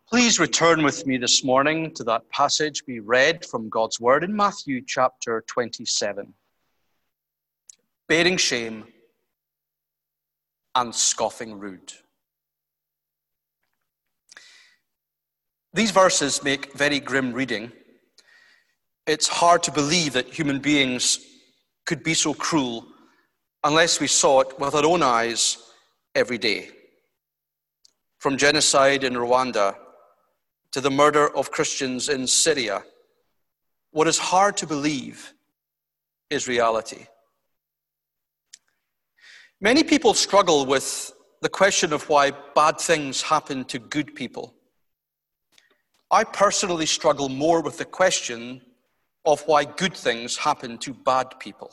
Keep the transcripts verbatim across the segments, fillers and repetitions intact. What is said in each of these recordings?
Please return with me this morning to that passage we read from God's Word in Matthew chapter twenty-seven. Bearing shame and scoffing rude. These verses make very grim reading. It's hard to believe that human beings could be so cruel unless we saw it with our own eyes every day. From genocide in Rwanda to the murder of Christians in Syria, what is hard to believe is reality. Many people struggle with the question of why bad things happen to good people. I personally struggle more with the question of why good things happen to bad people.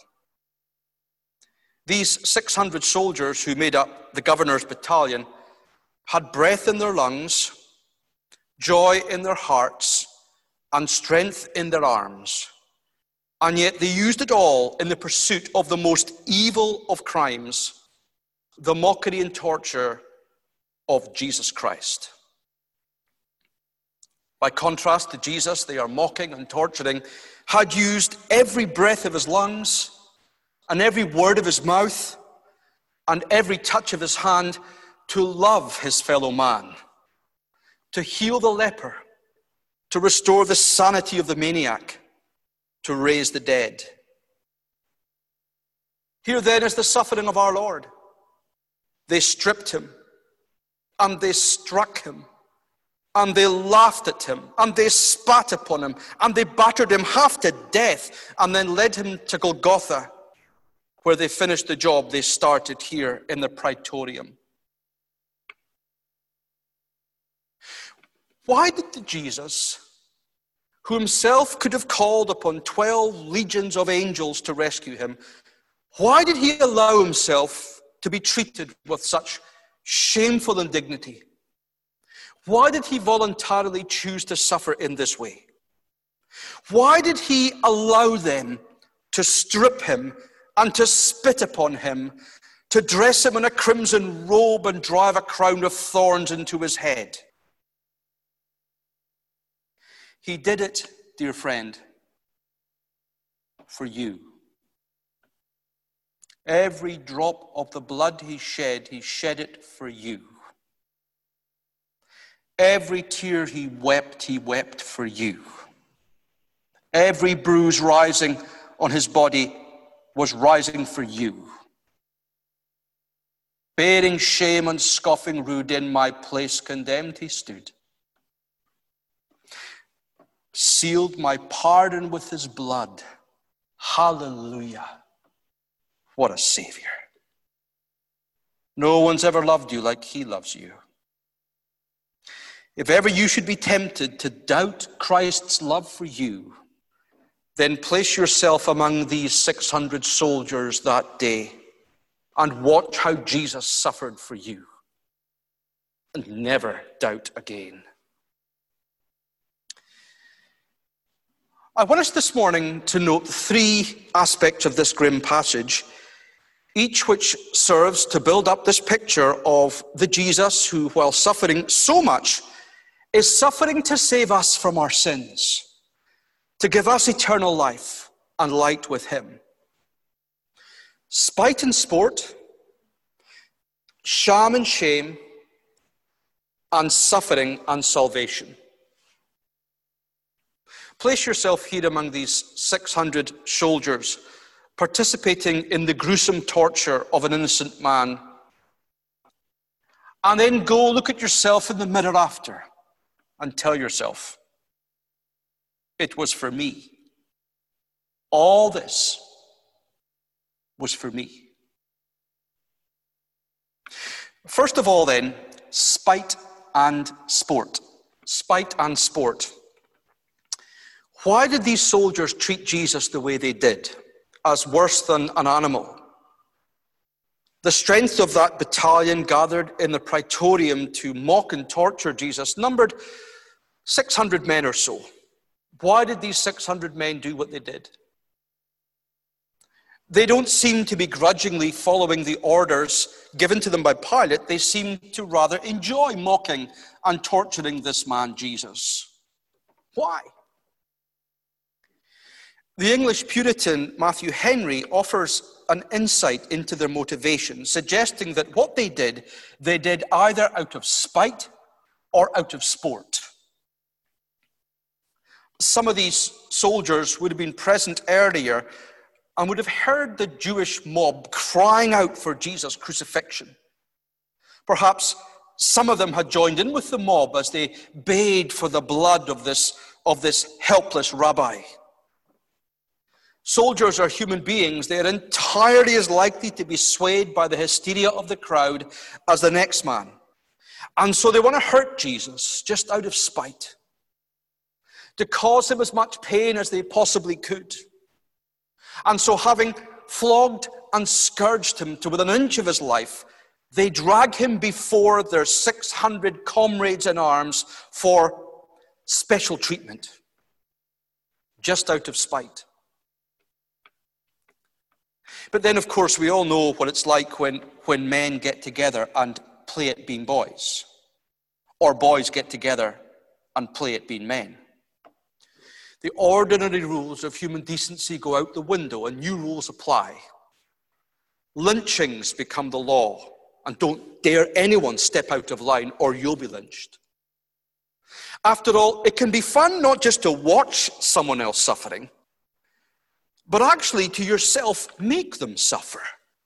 These six hundred soldiers who made up the governor's battalion had breath in their lungs, joy in their hearts, and strength in their arms. And yet they used it all in the pursuit of the most evil of crimes, the mockery and torture of Jesus Christ. By contrast to Jesus, they are mocking and torturing, had used every breath of his lungs and every word of his mouth and every touch of his hand to love his fellow man, to heal the leper, to restore the sanity of the maniac, to raise the dead. Here then is the suffering of our Lord. They stripped him, and they struck him, and they laughed at him, and they spat upon him, and they battered him half to death, and then led him to Golgotha, where they finished the job they started here in the Praetorium. Why did the Jesus, who himself could have called upon twelve legions of angels to rescue him, why did he allow himself to be treated with such shameful indignity? Why did he voluntarily choose to suffer in this way? Why did he allow them to strip him and to spit upon him, to dress him in a crimson robe and drive a crown of thorns into his head? He did it, dear friend, for you. Every drop of the blood he shed, he shed it for you. Every tear he wept, he wept for you. Every bruise rising on his body was rising for you. Bearing shame and scoffing rude, in my place condemned he stood. Sealed my pardon with his blood. Hallelujah. What a Savior. No one's ever loved you like he loves you. If ever you should be tempted to doubt Christ's love for you, then place yourself among these six hundred soldiers that day and watch how Jesus suffered for you, and never doubt again. I want us this morning to note three aspects of this grim passage, each which serves to build up this picture of the Jesus who, while suffering so much, is suffering to save us from our sins, to give us eternal life and light with him. Spite and sport, sham and shame, and suffering and salvation. Place yourself here among these six hundred soldiers participating in the gruesome torture of an innocent man. And then go look at yourself in the mirror after and tell yourself, it was for me. All this was for me. First of all then, spite and sport. Spite and sport. Why did these soldiers treat Jesus the way they did, as worse than an animal? The strength of that battalion gathered in the Praetorium to mock and torture Jesus numbered six hundred men or so. Why did these six hundred men do what they did? They don't seem to be grudgingly following the orders given to them by Pilate. They seem to rather enjoy mocking and torturing this man, Jesus. Why? The English Puritan Matthew Henry offers an insight into their motivation, suggesting that what they did, they did either out of spite or out of sport. Some of these soldiers would have been present earlier and would have heard the Jewish mob crying out for Jesus' crucifixion. Perhaps some of them had joined in with the mob as they bayed for the blood of this, of this helpless rabbi. Soldiers are human beings. They are entirely as likely to be swayed by the hysteria of the crowd as the next man. And so they want to hurt Jesus just out of spite, to cause him as much pain as they possibly could. And so, having flogged and scourged him to within an inch of his life, they drag him before their six hundred comrades in arms for special treatment, just out of spite. But then, of course, we all know what it's like when, when men get together and play at being boys, or boys get together and play at being men. The ordinary rules of human decency go out the window and new rules apply. Lynchings become the law, and don't dare anyone step out of line or you'll be lynched. After all, it can be fun not just to watch someone else suffering, but actually to yourself make them suffer.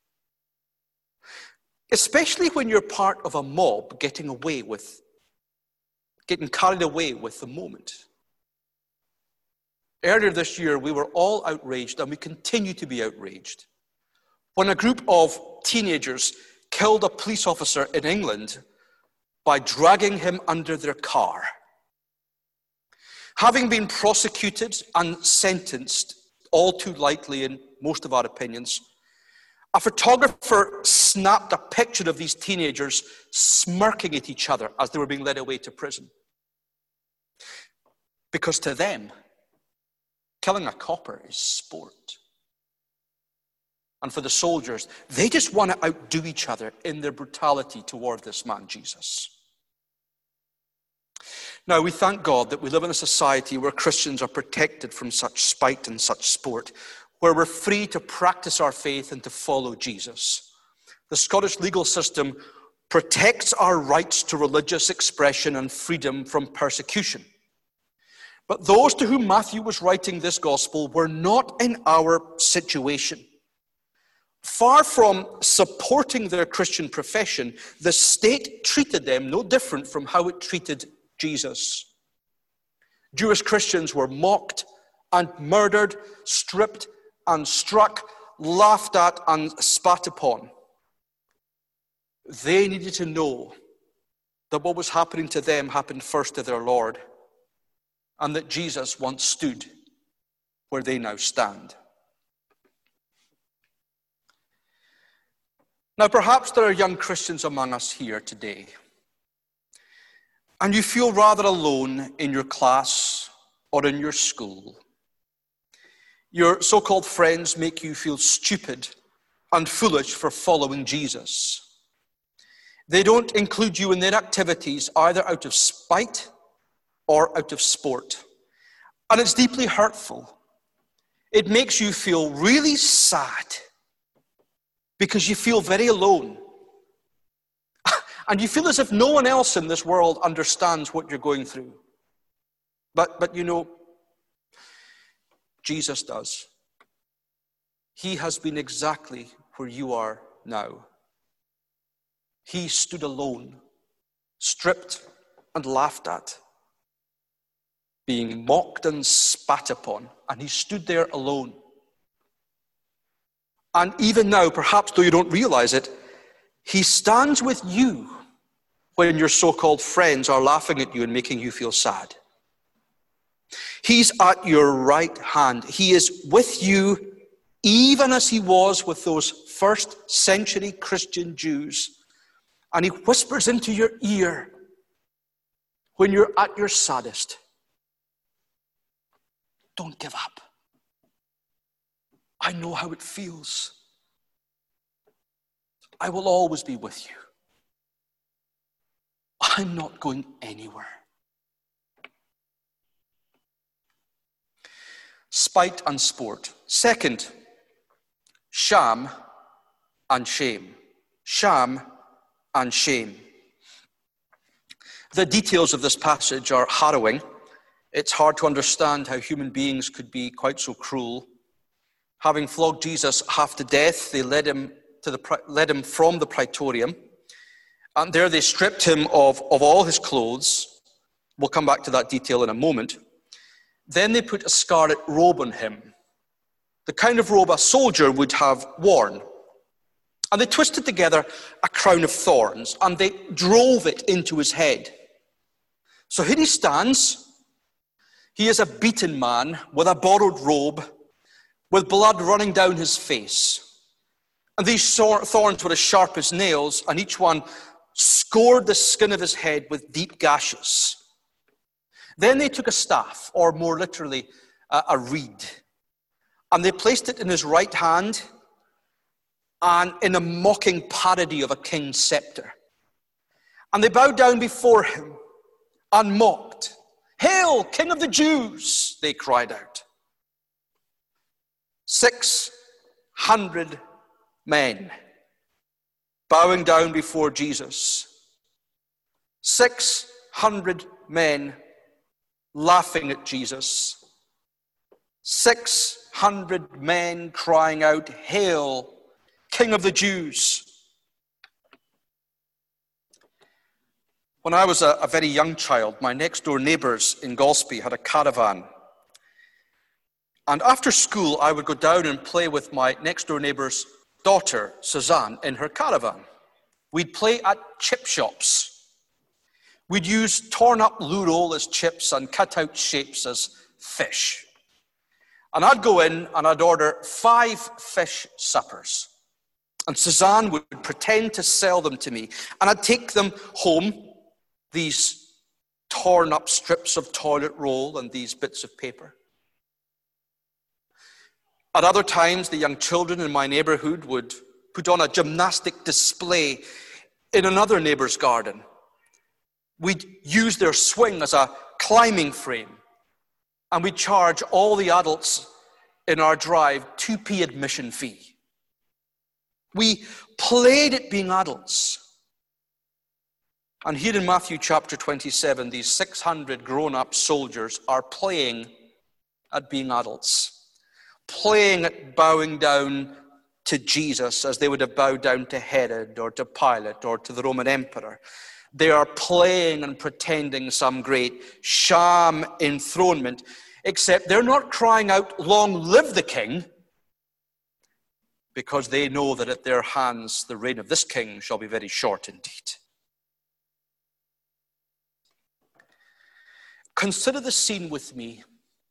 Especially when you're part of a mob getting away with, getting carried away with the moment. Earlier this year, we were all outraged, and we continue to be outraged, when a group of teenagers killed a police officer in England by dragging him under their car. Having been prosecuted and sentenced, all too likely in most of our opinions, a photographer snapped a picture of these teenagers smirking at each other as they were being led away to prison. Because to them, killing a copper is sport. And for the soldiers, they just want to outdo each other in their brutality toward this man, Jesus. Now, we thank God that we live in a society where Christians are protected from such spite and such sport, where we're free to practice our faith and to follow Jesus. The Scottish legal system protects our rights to religious expression and freedom from persecution. But those to whom Matthew was writing this gospel were not in our situation. Far from supporting their Christian profession, the state treated them no different from how it treated Jesus. Jewish Christians were mocked and murdered, stripped and struck, laughed at and spat upon. They needed to know that what was happening to them happened first to their Lord, and that Jesus once stood where they now stand. Now, perhaps there are young Christians among us here today, and you feel rather alone in your class or in your school. Your so-called friends make you feel stupid and foolish for following Jesus. They don't include you in their activities either out of spite or out of sport. And it's deeply hurtful. It makes you feel really sad because you feel very alone. And you feel as if no one else in this world understands what you're going through. But, but you know, Jesus does. He has been exactly where you are now. He stood alone, stripped and laughed at, being mocked and spat upon, and he stood there alone. And even now, perhaps though you don't realize it, he stands with you when your so-called friends are laughing at you and making you feel sad. He's at your right hand. He is with you even as he was with those first century Christian Jews. And he whispers into your ear when you're at your saddest, don't give up. I know how it feels. I will always be with you. I'm not going anywhere. Spite and sport. Second, sham and shame. Sham and shame. The details of this passage are harrowing. It's hard to understand how human beings could be quite so cruel. Having flogged Jesus half to death, they led him to the led him from the praetorium, and there they stripped him of, of all his clothes. We'll come back to that detail in a moment. Then they put a scarlet robe on him, the kind of robe a soldier would have worn. And they twisted together a crown of thorns, and they drove it into his head. So here he stands. He is a beaten man with a borrowed robe, with blood running down his face. And these thorns were as sharp as nails, and each one scored the skin of his head with deep gashes. Then they took a staff, or more literally, a, a reed, and they placed it in his right hand, and in a mocking parody of a king's scepter. And they bowed down before him and mocked. "Hail, King of the Jews!" they cried out. Six hundred men bowing down before Jesus. Six hundred men laughing at Jesus. Six hundred men crying out, "Hail, King of the Jews!" When I was a, a very young child, my next door neighbours in Golspie had a caravan. And after school, I would go down and play with my next door neighbour's daughter, Suzanne, in her caravan. We'd play at chip shops. We'd use torn up loo roll as chips and cut out shapes as fish. And I'd go in and I'd order five fish suppers. And Suzanne would pretend to sell them to me. And I'd take them home, these torn up strips of toilet roll and these bits of paper. At other times, the young children in my neighborhood would put on a gymnastic display in another neighbor's garden. We'd use their swing as a climbing frame, and we'd charge all the adults in our drive two p admission fee. We played at being adults. And here in Matthew chapter twenty-seven, these six hundred grown-up soldiers are playing at being adults. Playing at bowing down to Jesus as they would have bowed down to Herod or to Pilate or to the Roman emperor. They are playing and pretending some great sham enthronement, except they're not crying out, "Long live the king," because they know that at their hands the reign of this king shall be very short indeed. Consider the scene with me.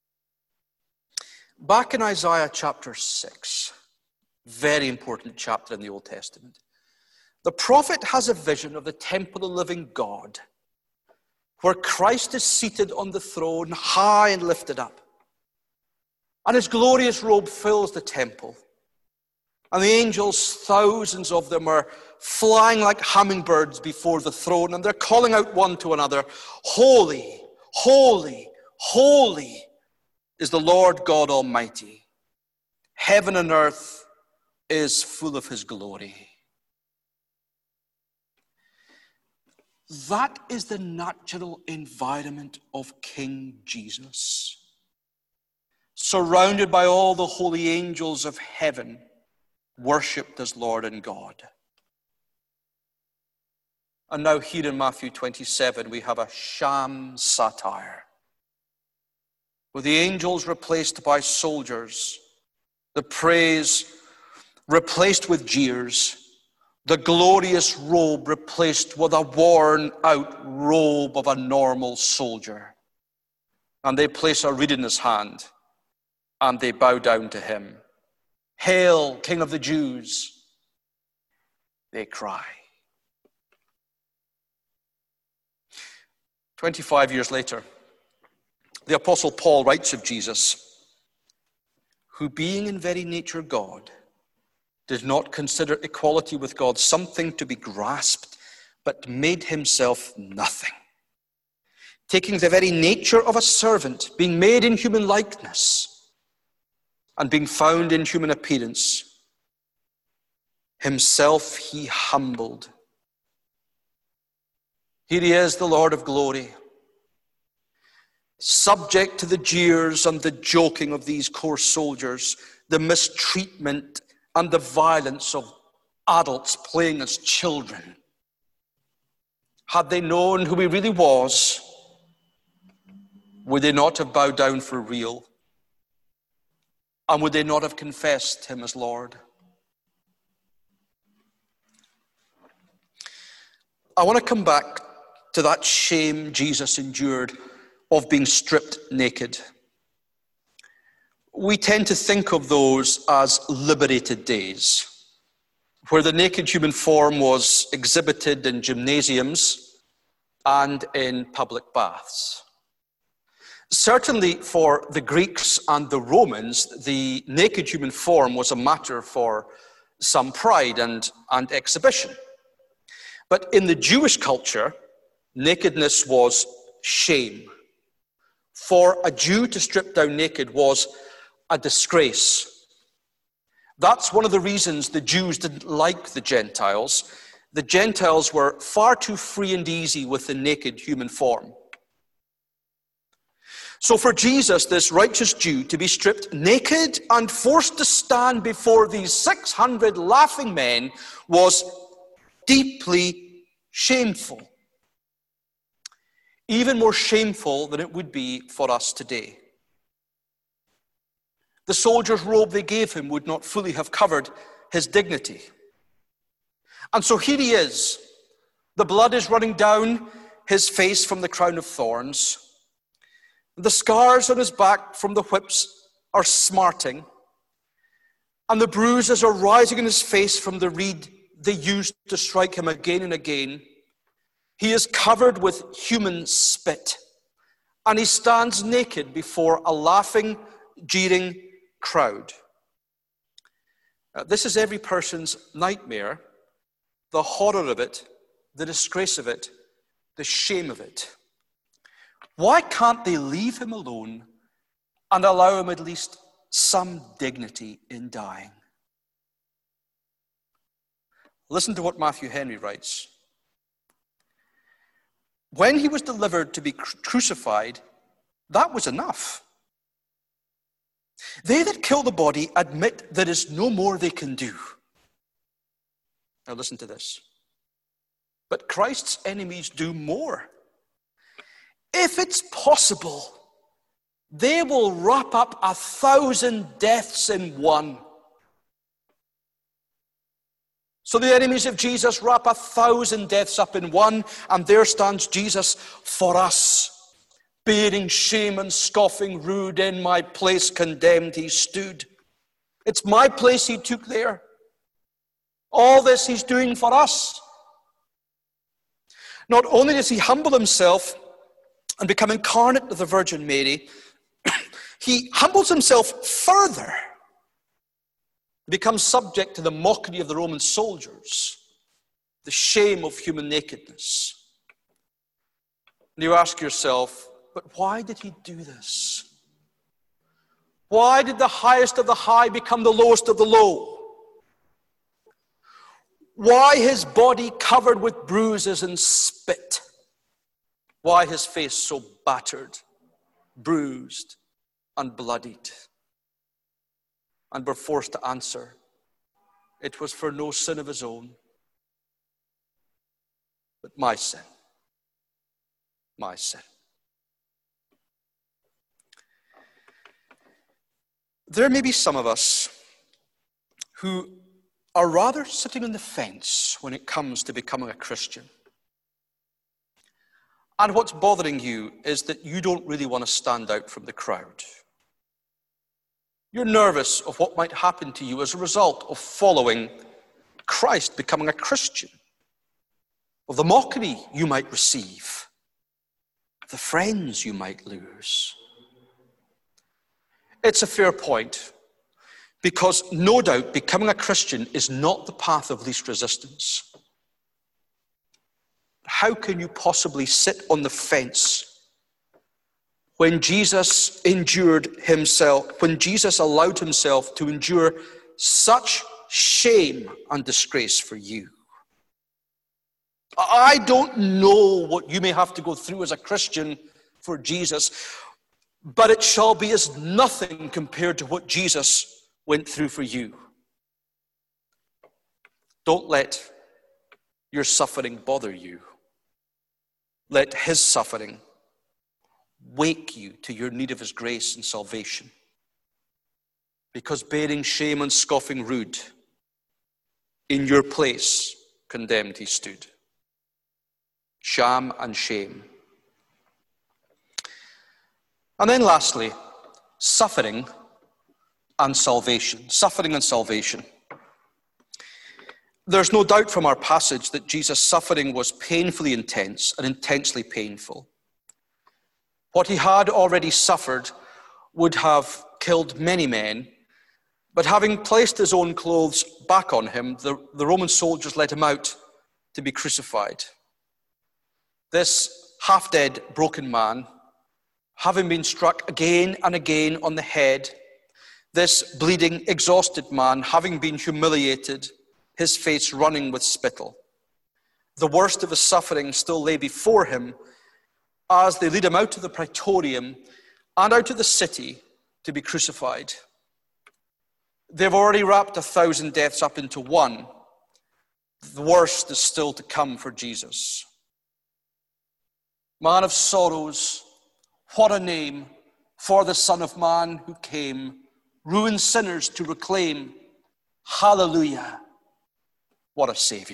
Back in Isaiah chapter six, very important chapter in the Old Testament, the prophet has a vision of the temple of the living God, where Christ is seated on the throne, high and lifted up. And his glorious robe fills the temple. And the angels, thousands of them, are flying like hummingbirds before the throne, and they're calling out one to another, "Holy, holy, holy is the Lord God Almighty. Heaven and earth is full of his glory." That is the natural environment of King Jesus. Surrounded by all the holy angels of heaven, worshipped as Lord and God. And now here in Matthew twenty-seven, we have a sham satire, with the angels replaced by soldiers, the praise replaced with jeers, the glorious robe replaced with a worn-out robe of a normal soldier. And they place a reed in his hand, and they bow down to him. "Hail, King of the Jews!" they cry. Twenty-five years later, the Apostle Paul writes of Jesus, who being in very nature God, did not consider equality with God something to be grasped, but made himself nothing, taking the very nature of a servant, being made in human likeness, and being found in human appearance, himself he humbled. Here he is, the Lord of glory, subject to the jeers and the joking of these coarse soldiers, the mistreatment and the violence of adults playing as children. Had they known who he really was, would they not have bowed down for real? And would they not have confessed him as Lord? I want to come back to that shame Jesus endured of being stripped naked. We tend to think of those as liberated days, where the naked human form was exhibited in gymnasiums and in public baths. Certainly for the Greeks and the Romans, the naked human form was a matter for some pride and, and exhibition. But in the Jewish culture, nakedness was shame. For a Jew to strip down naked was a disgrace. That's one of the reasons the Jews didn't like the Gentiles. The Gentiles were far too free and easy with the naked human form. So for Jesus, this righteous Jew, to be stripped naked and forced to stand before these six hundred laughing men was deeply shameful. Even more shameful than it would be for us today. The soldier's robe they gave him would not fully have covered his dignity. And so here he is. The blood is running down his face from the crown of thorns. The scars on his back from the whips are smarting. And the bruises are rising in his face from the reed they used to strike him again and again. He is covered with human spit, and he stands naked before a laughing, jeering crowd. Uh, this is every person's nightmare, the horror of it, the disgrace of it, the shame of it. Why can't they leave him alone and allow him at least some dignity in dying? Listen to what Matthew Henry writes. When he was delivered to be crucified, that was enough. They that kill the body admit there is no more they can do. Now listen to this. But Christ's enemies do more. If it's possible, they will wrap up a thousand deaths in one. So the enemies of Jesus wrap a thousand deaths up in one, and there stands Jesus for us, bearing shame and scoffing rude. In my place condemned he stood. It's my place he took there. All this he's doing for us. Not only does he humble himself and become incarnate with the Virgin Mary, he humbles himself further. Becomes subject to the mockery of the Roman soldiers, the shame of human nakedness. And you ask yourself, but why did he do this? Why did the highest of the high become the lowest of the low? Why his body covered with bruises and spit? Why his face so battered, bruised, and bloodied? And we're forced to answer, it was for no sin of his own, but my sin. My sin. There may be some of us who are rather sitting on the fence when it comes to becoming a Christian. And what's bothering you is that you don't really want to stand out from the crowd. You're nervous of what might happen to you as a result of following Christ, becoming a Christian, of the mockery you might receive, the friends you might lose. It's a fair point. Because no doubt becoming a Christian is not the path of least resistance. How can you possibly sit on the fence when Jesus endured himself, when Jesus allowed himself to endure such shame and disgrace for you? I don't know what you may have to go through as a Christian for Jesus, but it shall be as nothing compared to what Jesus went through for you. Don't let your suffering bother you. Let his suffering wake you to your need of his grace and salvation. Because bearing shame and scoffing rude, in your place condemned he stood. Sham and shame. And then lastly, suffering and salvation. Suffering and salvation. There's no doubt from our passage that Jesus' suffering was painfully intense and intensely painful. What he had already suffered would have killed many men, but having placed his own clothes back on him, the, the Roman soldiers let him out to be crucified. This half-dead, broken man, having been struck again and again on the head, this bleeding, exhausted man, having been humiliated, his face running with spittle. The worst of his suffering still lay before him as they lead him out to the praetorium and out to the city to be crucified. They've already wrapped a thousand deaths up into one. The worst is still to come for Jesus. Man of sorrows, what a name for the Son of Man who came, ruined sinners to reclaim. Hallelujah, what a Savior.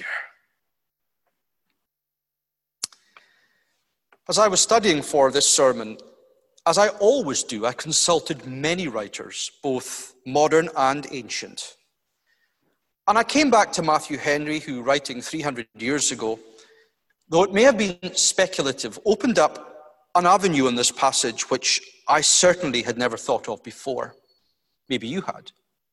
As I was studying for this sermon, as I always do, I consulted many writers, both modern and ancient. And I came back to Matthew Henry, who, writing three hundred years ago, though it may have been speculative, opened up an avenue in this passage which I certainly had never thought of before. Maybe you had.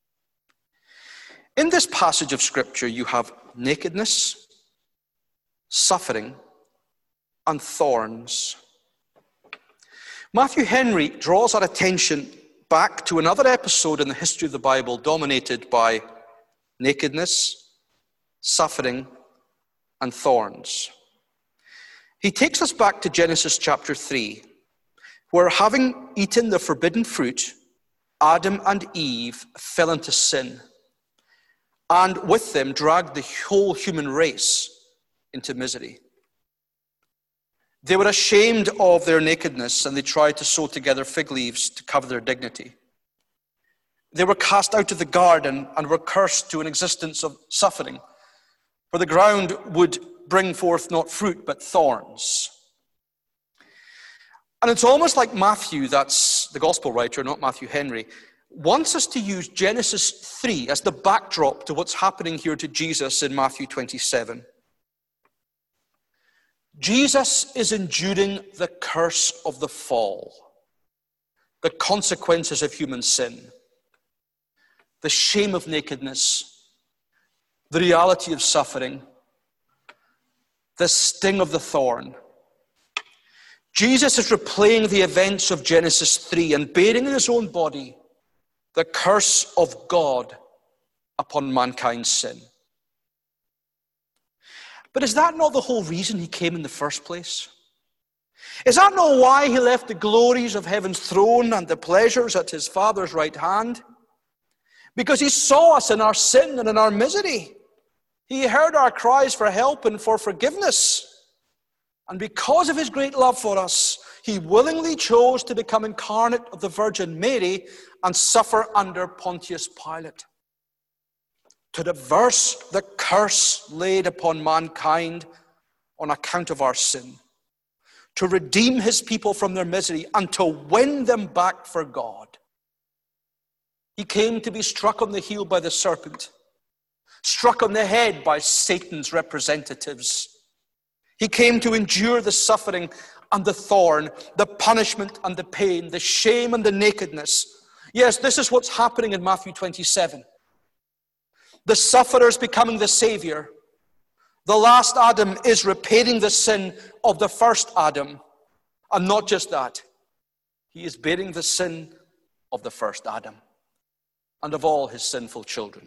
In this passage of Scripture, you have nakedness, suffering, and thorns. Matthew Henry draws our attention back to another episode in the history of the Bible dominated by nakedness, suffering, and thorns. He takes us back to Genesis chapter three, where having eaten the forbidden fruit, Adam and Eve fell into sin, and with them dragged the whole human race into misery. They were ashamed of their nakedness, and they tried to sew together fig leaves to cover their dignity. They were cast out of the garden and were cursed to an existence of suffering, for the ground would bring forth not fruit, but thorns. And it's almost like Matthew, that's the gospel writer, not Matthew Henry, wants us to use Genesis three as the backdrop to what's happening here to Jesus in Matthew twenty-seven. Jesus is enduring the curse of the fall, the consequences of human sin, the shame of nakedness, the reality of suffering, the sting of the thorn. Jesus is replaying the events of Genesis three and bearing in his own body the curse of God upon mankind's sin. But is that not the whole reason he came in the first place? Is that not why he left the glories of heaven's throne and the pleasures at his Father's right hand? Because he saw us in our sin and in our misery. He heard our cries for help and for forgiveness. And because of his great love for us, he willingly chose to become incarnate of the Virgin Mary and suffer under Pontius Pilate, to reverse the curse laid upon mankind on account of our sin, to redeem his people from their misery and to win them back for God. He came to be struck on the heel by the serpent, struck on the head by Satan's representatives. He came to endure the suffering and the thorn, the punishment and the pain, the shame and the nakedness. Yes, this is what's happening in Matthew twenty-seven. The sufferers becoming the Savior. The last Adam is repairing the sin of the first Adam. And not just that, he is bearing the sin of the first Adam and of all his sinful children.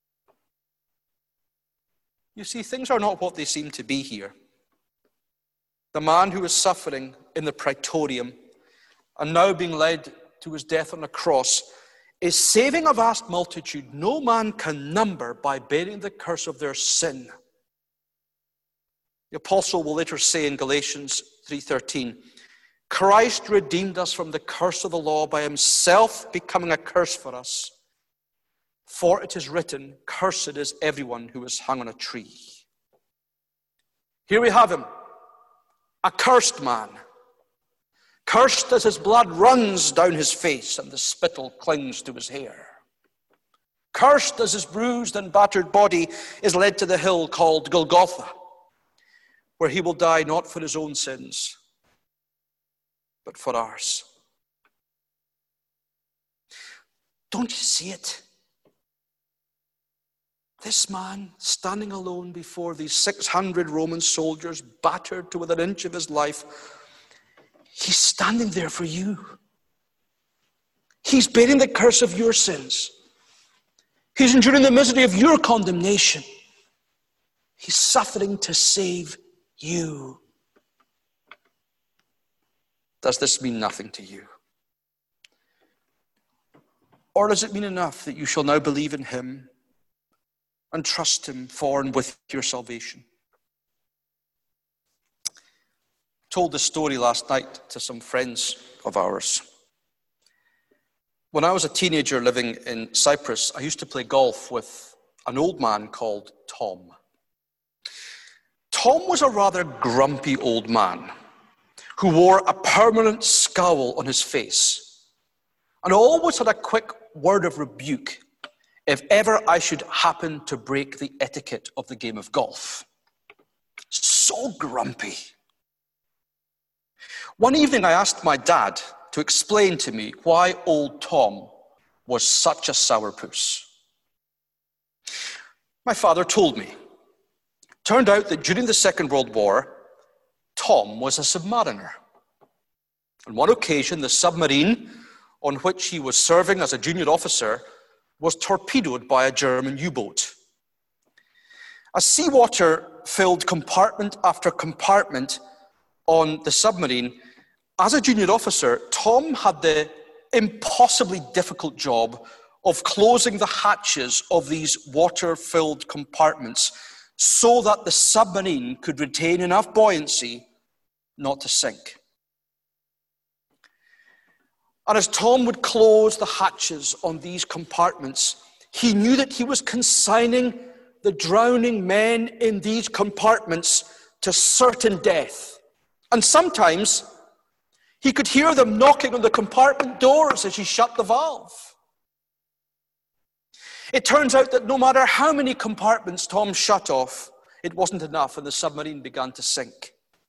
You see, things are not what they seem to be here. The man who is suffering in the praetorium and now being led to his death on a cross is saving a vast multitude no man can number by bearing the curse of their sin. The apostle will later say in Galatians three thirteen, Christ redeemed us from the curse of the law by himself becoming a curse for us. For it is written, cursed is everyone who is hung on a tree. Here we have him, a cursed man. Cursed as his blood runs down his face and the spittle clings to his hair. Cursed as his bruised and battered body is led to the hill called Golgotha, where he will die not for his own sins, but for ours. Don't you see it? This man standing alone before these six hundred Roman soldiers, battered to within an inch of his life, he's standing there for you. He's bearing the curse of your sins. He's enduring the misery of your condemnation. He's suffering to save you. Does this mean nothing to you? Or does it mean enough that you shall now believe in him and trust him for and with your salvation? I told this story last night to some friends of ours. When I was a teenager living in Cyprus, I used to play golf with an old man called Tom. Tom was a rather grumpy old man who wore a permanent scowl on his face and always had a quick word of rebuke if ever I should happen to break the etiquette of the game of golf. So grumpy. One evening I asked my dad to explain to me why old Tom was such a sourpuss. My father told me. Turned out that during the Second World War, Tom was a submariner. On one occasion, the submarine on which he was serving as a junior officer was torpedoed by a German U-boat. As seawater filled compartment after compartment on the submarine, as a junior officer, Tom had the impossibly difficult job of closing the hatches of these water-filled compartments so that the submarine could retain enough buoyancy not to sink. And as Tom would close the hatches on these compartments, he knew that he was consigning the drowning men in these compartments to certain death. And sometimes he could hear them knocking on the compartment doors as he shut the valve. It turns out that no matter how many compartments Tom shut off, it wasn't enough and the submarine began to sink.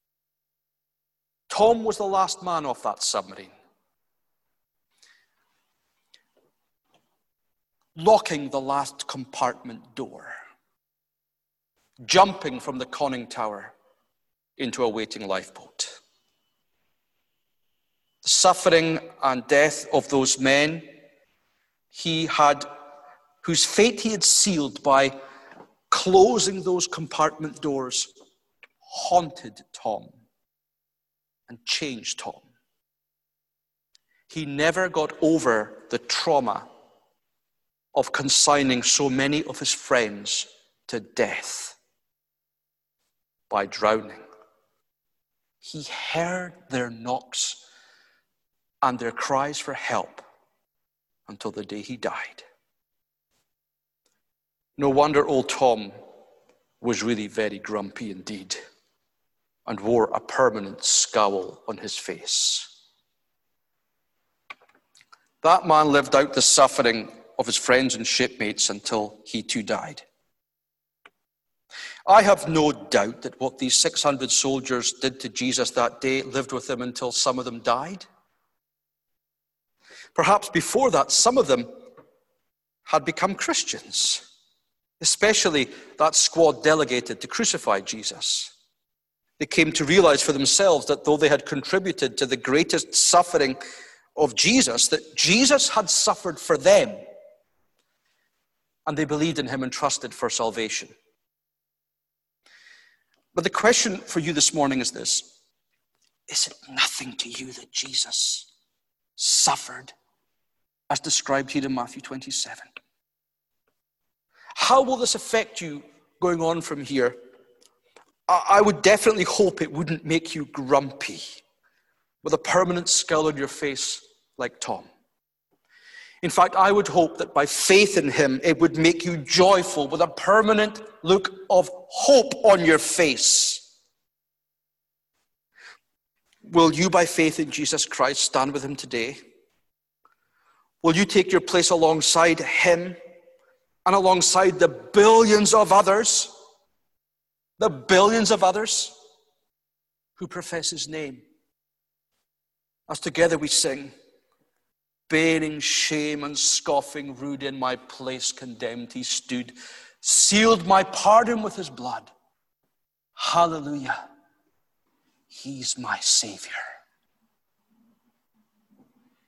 Tom was the last man off that submarine. Locking the last compartment door. Jumping from the conning tower into a waiting lifeboat. The suffering and death of those men he had, whose fate he had sealed by closing those compartment doors, haunted Tom and changed Tom. He never got over the trauma of consigning so many of his friends to death by drowning. He heard their knocks and their cries for help until the day he died. No wonder old Tom was really very grumpy indeed and wore a permanent scowl on his face. That man lived out the suffering of his friends and shipmates until he too died. I have no doubt that what these six hundred soldiers did to Jesus that day lived with him until some of them died. Perhaps before that, some of them had become Christians, especially that squad delegated to crucify Jesus. They came to realize for themselves that though they had contributed to the greatest suffering of Jesus, that Jesus had suffered for them, and they believed in him and trusted for salvation. But the question for you this morning is this: is it nothing to you that Jesus suffered as described here in Matthew twenty-seven? How will this affect you going on from here? I would definitely hope it wouldn't make you grumpy with a permanent scowl on your face like Tom. In fact, I would hope that by faith in him, it would make you joyful with a permanent look of hope on your face. Will you, by faith in Jesus Christ, stand with him today? Will you take your place alongside him and alongside the billions of others, the billions of others who profess his name? As together we sing, bearing shame and scoffing, rude in my place condemned he stood, sealed my pardon with his blood. Hallelujah, he's my Savior.